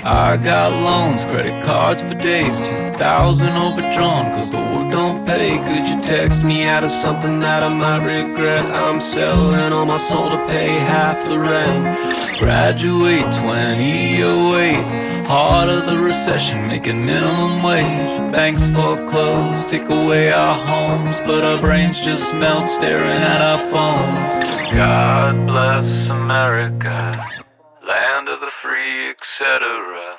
I got loans, credit cards for days, 2,000 overdrawn, cause the work don't pay. Could you text me out of something that I might regret? I'm selling all my soul to pay half the rent. Graduate 2008, heart of the recession, making minimum wage. Banks foreclosed, take away our homes, but our brains just melt staring at our phones. God bless America, land of the free, etc.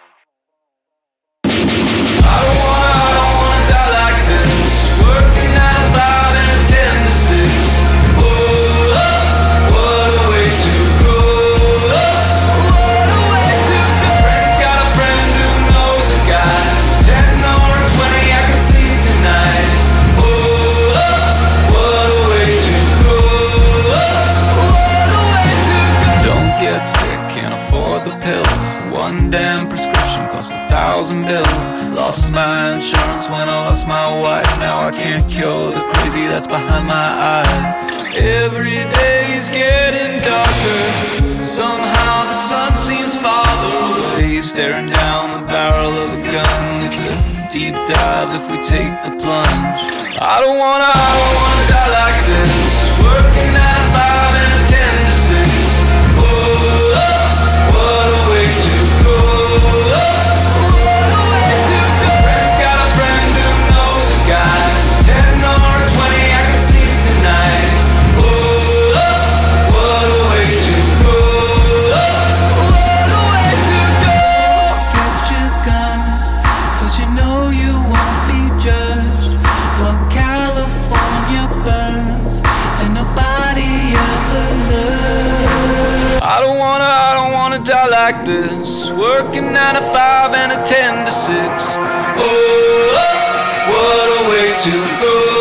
I don't wanna die like this, working 9 to 5 and 10 to 6. Oh, what a way to go. What a way to go. Friend's got a friend who knows a guy. 10 or 20, I can sleep tonight. Oh, what a way to go. What a way to go. Don't get sick, can't afford the pills. One damn prescription cost 1,000 bills. Lost my insurance when I lost my wife. Now I can't cure the crazy that's behind my eyes. Every day is getting darker. Somehow the sun seems farther away. Staring down the barrel of a gun. It's a deep dive if we take the plunge. I don't wanna die like this, working 9 to 5 and 10 to 6. Oh, what a way to go. What a way to go. Friend's got a friend who knows a guy. 10 or 20, I can sleep tonight. Oh, what a way to go. What a way to go. Get your guns, cause you know you won't be judged. While California burns and nobody ever learns. I don't wanna die like this, working 9 to 5 and a 10 to 6. Oh, what a way to go.